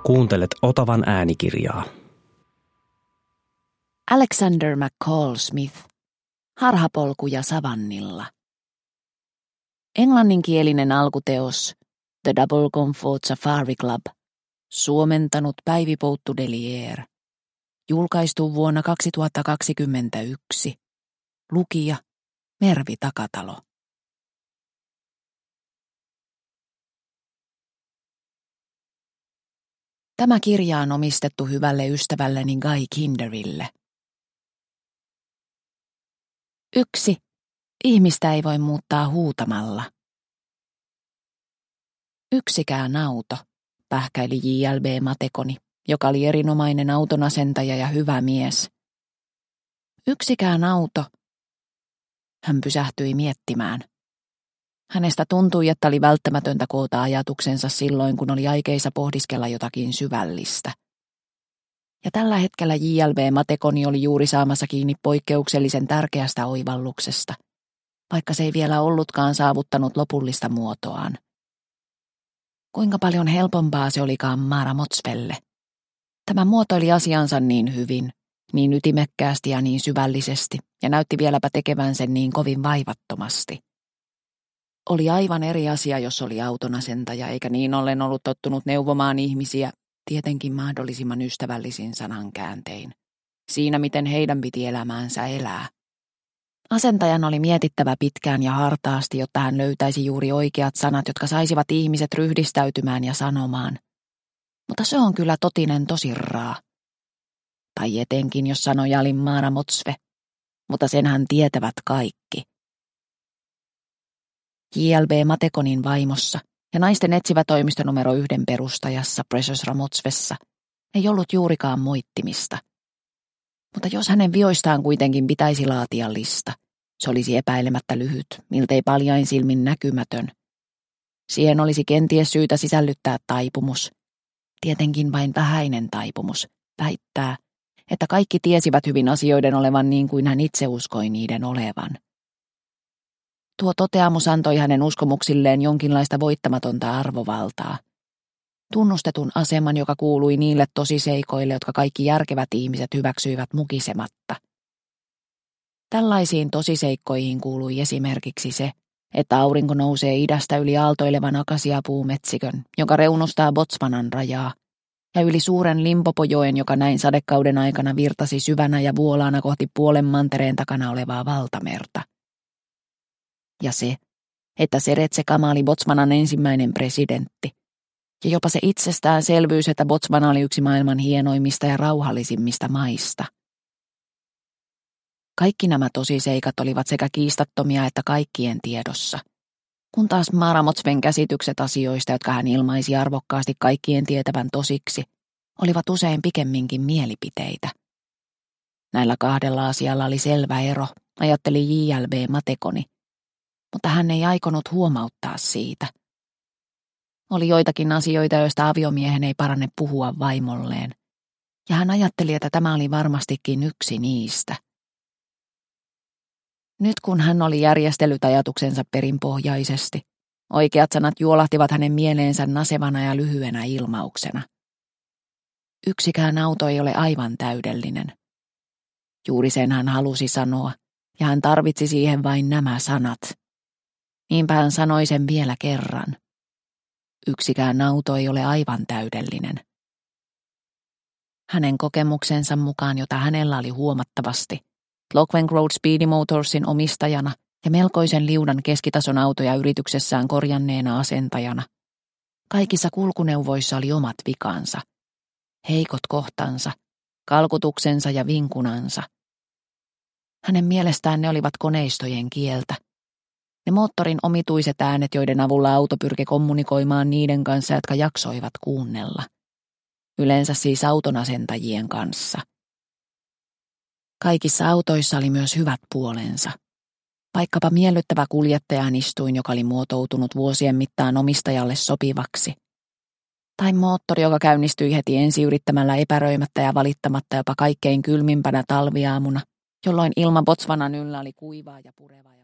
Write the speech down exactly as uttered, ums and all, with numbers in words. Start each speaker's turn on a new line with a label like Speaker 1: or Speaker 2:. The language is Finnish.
Speaker 1: Kuuntelet Otavan äänikirjaa.
Speaker 2: Alexander McCall Smith. Harhapolkuja savannilla. Englanninkielinen alkuteos The Double Comfort Safari Club. Suomentanut Päivi Pouttu-Delier. Julkaistu vuonna kaksituhattakaksikymmentäyksi. Lukija Mervi Takatalo. Tämä kirja on omistettu hyvälle ystävälleni Guy Kinderille. Yksi. Ihmistä ei voi muuttaa huutamalla. Yksikään auto, pähkäili J L B Matekoni, joka oli erinomainen autonasentaja ja hyvä mies. Yksikään auto. Hän pysähtyi miettimään. Hänestä tuntui, että oli välttämätöntä koota ajatuksensa silloin, kun oli aikeissa pohdiskella jotakin syvällistä. Ja tällä hetkellä J L B Matekoni oli juuri saamassa kiinni poikkeuksellisen tärkeästä oivalluksesta, vaikka se ei vielä ollutkaan saavuttanut lopullista muotoaan. Kuinka paljon helpompaa se olikaan Mara Motsvelle. Tämä muotoili asiansa niin hyvin, niin ytimekkäästi ja niin syvällisesti, ja näytti vieläpä tekevän sen niin kovin vaivattomasti. Oli aivan eri asia, jos oli autonasentaja, eikä niin ollen ollut tottunut neuvomaan ihmisiä, tietenkin mahdollisimman ystävällisin sanankääntein. Siinä, miten heidän piti elämäänsä elää. Asentajan oli mietittävä pitkään ja hartaasti, jotta hän löytäisi juuri oikeat sanat, jotka saisivat ihmiset ryhdistäytymään ja sanomaan. Mutta se on kyllä totinen tosirraa. Tai etenkin, jos sanoja oli Mara Motsve, mutta senhän tietävät kaikki. J L B Matekonin vaimossa ja naisten etsivä toimisto numero yhden perustajassa Precious Ramotsvessa ei ollut juurikaan moittimista. Mutta jos hänen vioistaan kuitenkin pitäisi laatia lista, se olisi epäilemättä lyhyt, miltei paljain silmin näkymätön. Siihen olisi kenties syytä sisällyttää taipumus, tietenkin vain vähäinen taipumus, väittää, että kaikki tiesivät hyvin asioiden olevan niin kuin hän itse uskoi niiden olevan. Tuo toteamus antoi hänen uskomuksilleen jonkinlaista voittamatonta arvovaltaa. Tunnustetun aseman, joka kuului niille tosiseikoille, jotka kaikki järkevät ihmiset hyväksyivät mukisematta. Tällaisiin tosiseikkoihin kuului esimerkiksi se, että aurinko nousee idästä yli aaltoilevan akasiapuumetsikön, joka reunustaa Botswanan rajaa, ja yli suuren Limpopojoen, joka näin sadekauden aikana virtasi syvänä ja vuolaana kohti puolen mantereen takana olevaa valtamerta. Ja se, että Seretse-Khama oli Botswanan ensimmäinen presidentti, ja jopa se itsestäänselvyys, että Botswana oli yksi maailman hienoimmista ja rauhallisimmista maista. Kaikki nämä tosiseikat olivat sekä kiistattomia että kaikkien tiedossa, kun taas Mara Motsven käsitykset asioista, jotka hän ilmaisi arvokkaasti kaikkien tietävän tosiksi, olivat usein pikemminkin mielipiteitä. Näillä kahdella asialla oli selvä ero, ajatteli J L B Matekoni, mutta hän ei aikonut huomauttaa siitä. Oli joitakin asioita, joista aviomiehen ei paranne puhua vaimolleen, ja hän ajatteli, että tämä oli varmastikin yksi niistä. Nyt kun hän oli järjestellyt ajatuksensa perinpohjaisesti, oikeat sanat juolahtivat hänen mieleensä nasevana ja lyhyenä ilmauksena. Yksikään auto ei ole aivan täydellinen. Juuri sen hän halusi sanoa, ja hän tarvitsi siihen vain nämä sanat. Niinpä hän sanoi sen vielä kerran. Yksikään auto ei ole aivan täydellinen. Hänen kokemuksensa mukaan, jota hänellä oli huomattavasti, Clockwork Road Speedy Motorsin omistajana ja melkoisen liudan keskitason autoja yrityksessään korjanneena asentajana, kaikissa kulkuneuvoissa oli omat vikansa, heikot kohtansa, kalkutuksensa ja vinkunansa. Hänen mielestään ne olivat koneistojen kieltä. Ne moottorin omituiset äänet, joiden avulla auto pyrki kommunikoimaan niiden kanssa, jotka jaksoivat kuunnella. Yleensä siis autonasentajien kanssa. Kaikissa autoissa oli myös hyvät puolensa. Vaikkapa miellyttävä kuljettajan istuin, joka oli muotoutunut vuosien mittaan omistajalle sopivaksi. Tai moottori, joka käynnistyi heti ensi yrittämällä epäröimättä ja valittamatta jopa kaikkein kylmimpänä talviaamuna, jolloin ilma Botswanan yllä oli kuivaa ja purevaa.